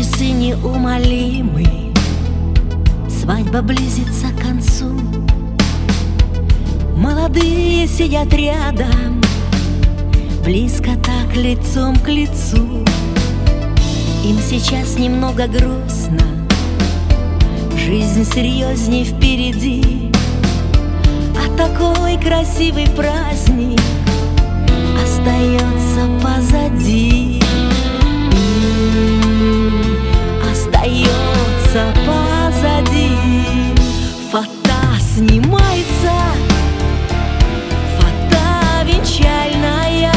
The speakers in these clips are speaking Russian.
Часы неумолимы, свадьба близится к концу. Молодые сидят рядом, близко так лицом к лицу. Им сейчас немного грустно, жизнь серьезней впереди. А такой красивый праздник остается позади. Остается позади. Фата снимается, фата венчальная,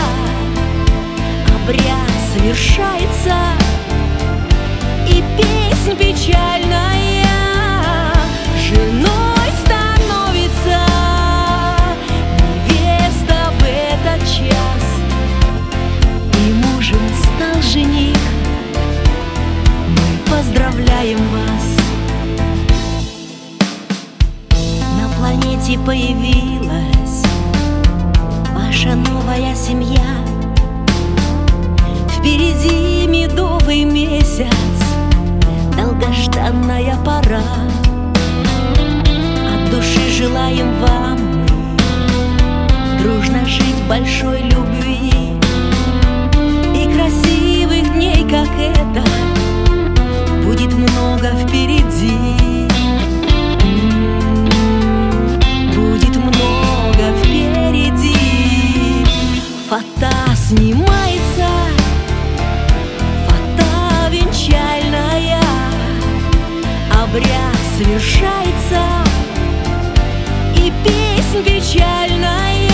обряд совершается, и песнь печальная женой становится невеста в этот час, и мужем стал жених. Мы поздравляем вас. На планете появилась ваша новая семья. Впереди медовый месяц, долгожданная пора. От души желаем вам мы дружно жить в большой любви, и красивых дней, как это, будет много впереди. Будет много впереди. Фата снимается, фата венчальная, обряд совершается, и песнь печальная